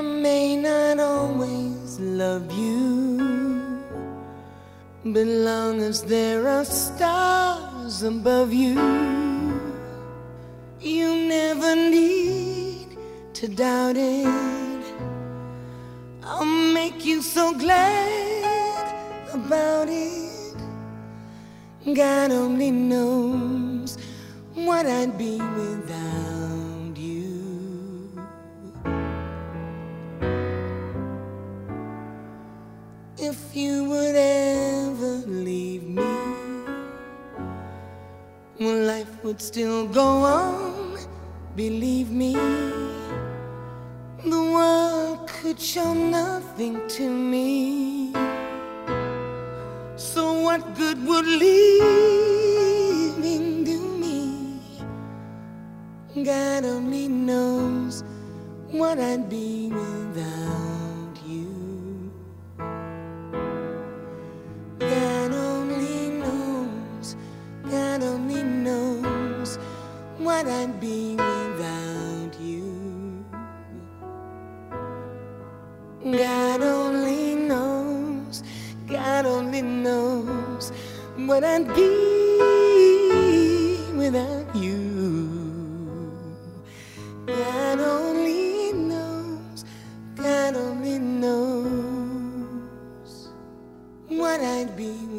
may not always love you, but long as there are stars above you, you never need to doubt it. I'll make you so glad about it. God only knows what I'd be without you. If you would ever leave me, well, life would still go on, believe me. The world could show nothing to me. So what good would leaving do me? God only knows what I'd be without you. God only knows, God only knows what I'd be without you. God only knows, God only knows what I'd be without you. God only knows, God only knows what I'd be